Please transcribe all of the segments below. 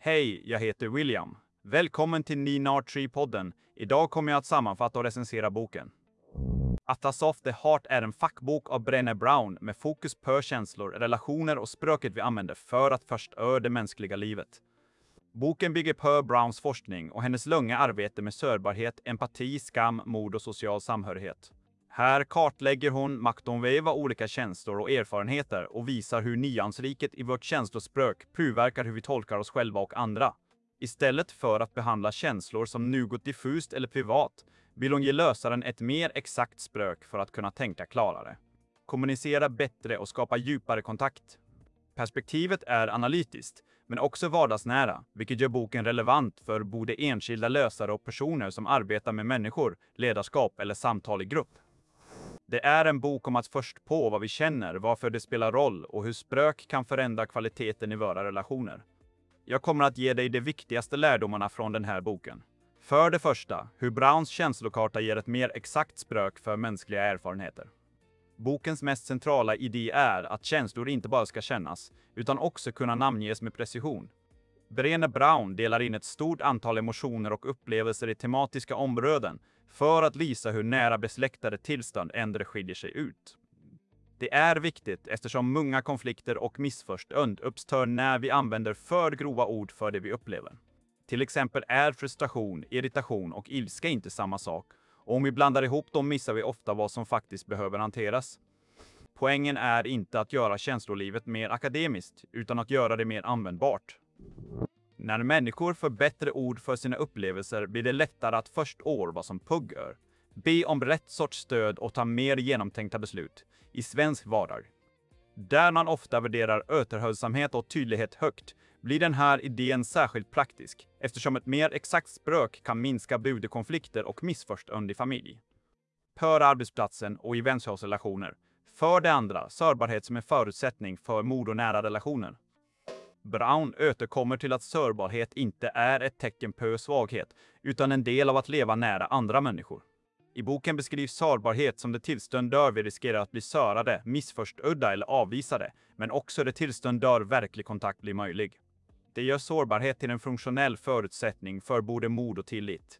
Hej, jag heter William. Välkommen till Ninart3-podden. Idag kommer jag att sammanfatta och recensera boken. Atlas of the Heart är en fackbok av Brené Brown med fokus på känslor, relationer och språket vi använder för att förstå det mänskliga livet. Boken bygger på Browns forskning och hennes långa arbete med sårbarhet, empati, skam, mod och social samhörighet. Här kartlägger hon maktomväva olika känslor och erfarenheter och visar hur nyansriket i vårt känslospråk påverkar hur vi tolkar oss själva och andra. Istället för att behandla känslor som något diffust eller privat vill hon ge lösaren ett mer exakt språk för att kunna tänka klarare, kommunicera bättre och skapa djupare kontakt. Perspektivet är analytiskt, men också vardagsnära, vilket gör boken relevant för både enskilda lösare och personer som arbetar med människor, ledarskap eller samtal i grupp. Det är en bok om att först på vad vi känner, varför det spelar roll och hur språk kan förändra kvaliteten i våra relationer. Jag kommer att ge dig de viktigaste lärdomarna från den här boken. För det första, hur Browns känslokarta ger ett mer exakt språk för mänskliga erfarenheter. Bokens mest centrala idé är att känslor inte bara ska kännas, utan också kunna namnges med precision. Brené Brown delar in ett stort antal emotioner och upplevelser i tematiska områden för att visa hur nära besläktade tillstånd ändå skiljer sig ut. Det är viktigt eftersom många konflikter och missförstånd uppstår när vi använder för grova ord för det vi upplever. Till exempel är frustration, irritation och ilska inte samma sak, och om vi blandar ihop dem missar vi ofta vad som faktiskt behöver hanteras. Poängen är inte att göra känslolivet mer akademiskt, utan att göra det mer användbart. När människor får bättre ord för sina upplevelser blir det lättare att förstå vad som pågår, be om rätt sorts stöd och ta mer genomtänkta beslut i svensk vardag. Där man ofta värderar återhållsamhet och tydlighet högt blir den här idén särskilt praktisk eftersom ett mer exakt språk kan minska budkonflikter och missförstånd i familj, på arbetsplatsen och i vänskapsrelationer. För det andra, sårbarhet som en förutsättning för mod och nära relationer. Brown återkommer till att sårbarhet inte är ett tecken på svaghet utan en del av att leva nära andra människor. I boken beskrivs sårbarhet som det tillstånd där vi riskerar att bli sårade, missförstådda eller avvisade, men också det tillstånd där verklig kontakt blir möjlig. Det gör sårbarhet till en funktionell förutsättning för både mod och tillit.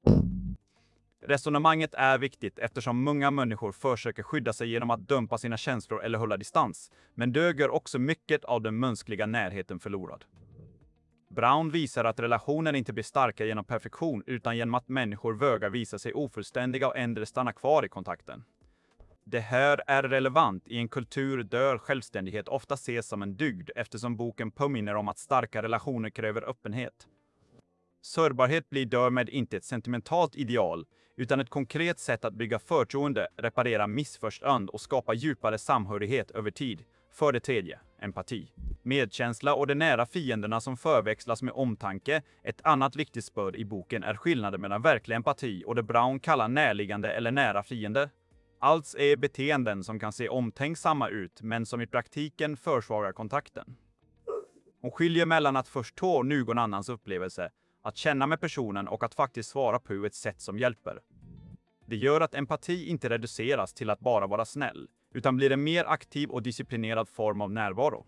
Resonemanget är viktigt eftersom många människor försöker skydda sig genom att dämpa sina känslor eller hålla distans, men det gör också mycket av den mänskliga närheten förlorad. Brown visar att relationer inte blir starka genom perfektion utan genom att människor vågar visa sig ofullständiga och ändå stanna kvar i kontakten. Det här är relevant i en kultur där självständighet ofta ses som en dygd eftersom boken påminner om att starka relationer kräver öppenhet. Sårbarhet blir därmed inte ett sentimentalt ideal utan ett konkret sätt att bygga förtroende, reparera missförstånd och skapa djupare samhörighet över tid. För det tredje, empati. Medkänsla och de nära fienderna som förväxlas med omtanke. Ett annat viktigt spår i boken är skillnaden mellan verklig empati och det Brown kallar närliggande eller nära fiender. Allt är beteenden som kan se omtänksamma ut men som i praktiken försvagar kontakten. Hon skiljer mellan att förstå någon annans upplevelse, att känna med personen och att faktiskt svara på ett sätt som hjälper. Det gör att empati inte reduceras till att bara vara snäll, utan blir en mer aktiv och disciplinerad form av närvaro.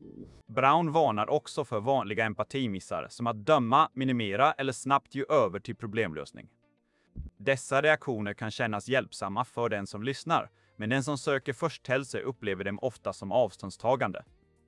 Brown varnar också för vanliga empatimissar som att döma, minimera eller snabbt ge över till problemlösning. Dessa reaktioner kan kännas hjälpsamma för den som lyssnar, men den som söker förståelse upplever dem ofta som avståndstagande.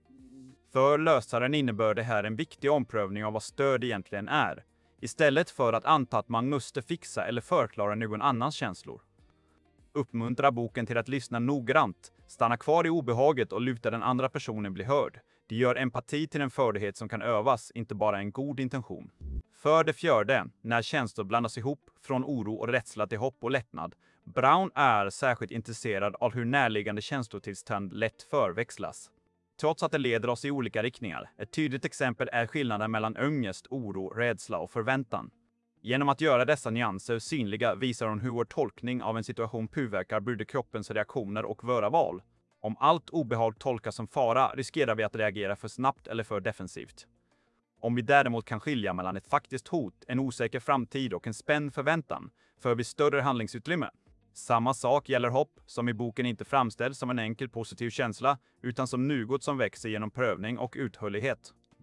För lösaren innebär det här en viktig omprövning av vad stöd egentligen är, istället för att anta att man måste fixa eller förklara någon annans känslor. Uppmuntra boken till att lyssna noggrant, stanna kvar i obehaget och luta den andra personen bli hörd. Det gör empati till en färdighet som kan övas, inte bara en god intention. För det fjärde, när känslor blandas ihop från oro och rädsla till hopp och lättnad. Brown är särskilt intresserad av hur närliggande känslotillstånd lätt förväxlas, trots att det leder oss i olika riktningar. Ett tydligt exempel är skillnaden mellan ångest, oro, rädsla och förväntan. Genom att göra dessa nyanser synliga visar hon hur vår tolkning av en situation påverkar både kroppens reaktioner och våra val. Om allt obehag tolkas som fara riskerar vi att reagera för snabbt eller för defensivt. Om vi däremot kan skilja mellan ett faktiskt hot, en osäker framtid och en spänd förväntan, får vi större handlingsutrymme. Samma sak gäller hopp, som i boken inte framställs som en enkel positiv känsla, utan som något som växer genom prövning och uthållighet.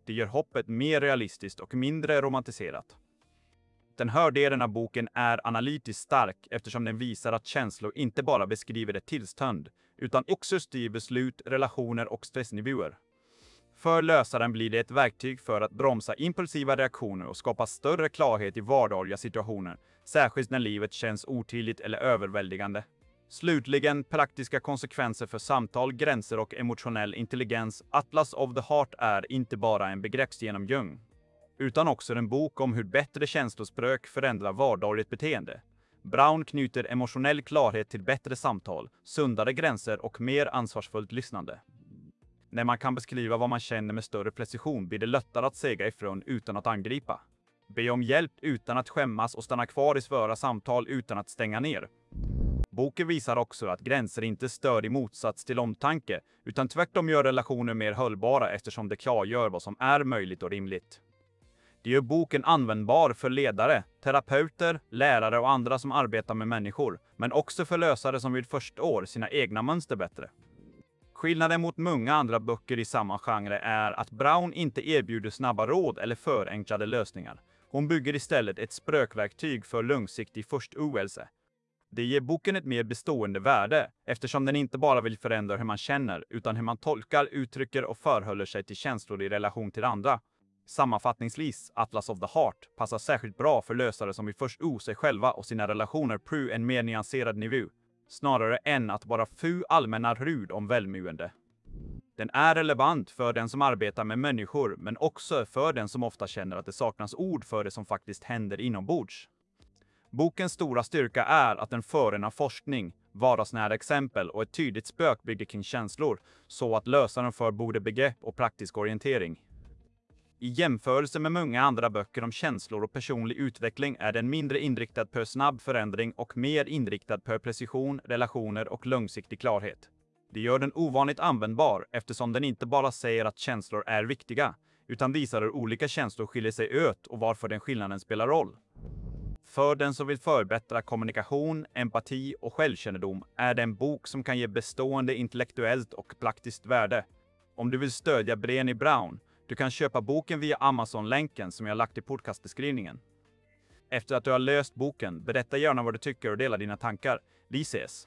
Det gör hoppet mer realistiskt och mindre romantiserat. Den här delen av boken är analytiskt stark eftersom den visar att känslor inte bara beskriver ett tillstånd, utan också styr beslut, relationer och stressnivåer. För läsaren blir det ett verktyg för att bromsa impulsiva reaktioner och skapa större klarhet i vardagliga situationer, särskilt när livet känns otydligt eller överväldigande. Slutligen, praktiska konsekvenser för samtal, gränser och emotionell intelligens. Atlas of the Heart är inte bara en begreppsgenomgång, utan också en bok om hur bättre känslospråk förändrar vardagligt beteende. Brown knyter emotionell klarhet till bättre samtal, sundare gränser och mer ansvarsfullt lyssnande. När man kan beskriva vad man känner med större precision blir det lättare att säga ifrån utan att angripa. Be om hjälp utan att skämmas och stanna kvar i svåra samtal utan att stänga ner. Boken visar också att gränser inte stör i motsats till omtanke, utan tvärtom gör relationer mer hållbara eftersom det klargör vad som är möjligt och rimligt. Det gör boken användbar för ledare, terapeuter, lärare och andra som arbetar med människor, men också för lösare som vill förstå sina egna mönster bättre. Skillnaden mot många andra böcker i samma genre är att Brown inte erbjuder snabba råd eller förenklade lösningar. Hon bygger istället ett språkverktyg för långsiktig förståelse. Det ger boken ett mer bestående värde eftersom den inte bara vill förändra hur man känner utan hur man tolkar, uttrycker och förhåller sig till känslor i relation till andra. Sammanfattningsvis, Atlas of the Heart passar särskilt bra för lösare som vill förstå sig själva och sina relationer på en mer nyanserad nivå, snarare än att vara allmänna råd om välmående. Den är relevant för den som arbetar med människor, men också för den som ofta känner att det saknas ord för det som faktiskt händer inombords. Bokens stora styrka är att den förenar forskning, vardagsnära exempel och ett tydligt språkbygge kring känslor, så att lösaren får både begrepp och praktisk orientering. I jämförelse med många andra böcker om känslor och personlig utveckling är den mindre inriktad på snabb förändring och mer inriktad på precision, relationer och långsiktig klarhet. Det gör den ovanligt användbar eftersom den inte bara säger att känslor är viktiga, utan visar hur olika känslor skiljer sig åt och varför den skillnaden spelar roll. För den som vill förbättra kommunikation, empati och självkännedom är det en bok som kan ge bestående intellektuellt och praktiskt värde. Om du vill stödja Brené Brown, du kan köpa boken via Amazon-länken som jag lagt i podcastbeskrivningen. Efter att du har läst boken, berätta gärna vad du tycker och dela dina tankar. Vi ses!